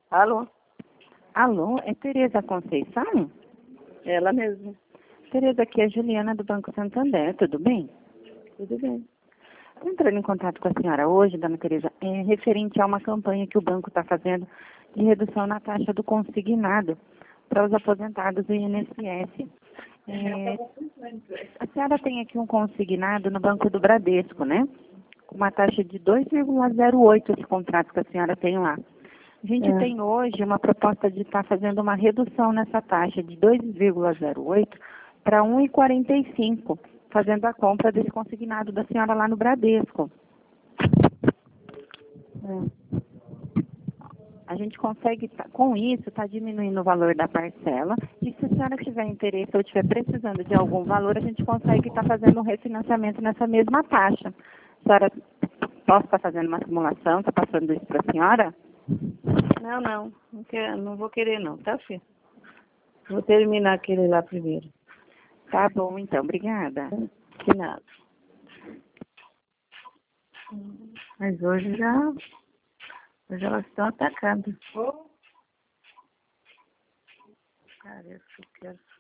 Alô? Alô, é Tereza Conceição? Ela mesma. Tereza, aqui é a Juliana do Banco Santander, tudo bem? Tudo bem. Estou entrando em contato com a senhora hoje, dona Tereza, referente a uma campanha que o banco está fazendo de redução na taxa do consignado para os aposentados do INSS. A senhora tem aqui um consignado no Banco do Bradesco, né? Com uma taxa de 2,08 esse contrato que a senhora tem lá. A gente tem hoje uma proposta de estar fazendo uma redução nessa taxa de 2,08 para 1,45, fazendo a compra desse consignado da senhora lá no Bradesco. A gente consegue, com isso, está diminuindo o valor da parcela. E se a senhora tiver interesse ou estiver precisando de algum valor, a gente consegue estar fazendo um refinanciamento nessa mesma taxa. A senhora, posso estar fazendo uma simulação, está passando isso para a senhora? Não vou querer não, tá, filha? Vou terminar aquele lá primeiro. Tá bom, então. Obrigada. De nada. Mas hoje elas estão atacando. Cara, eu quero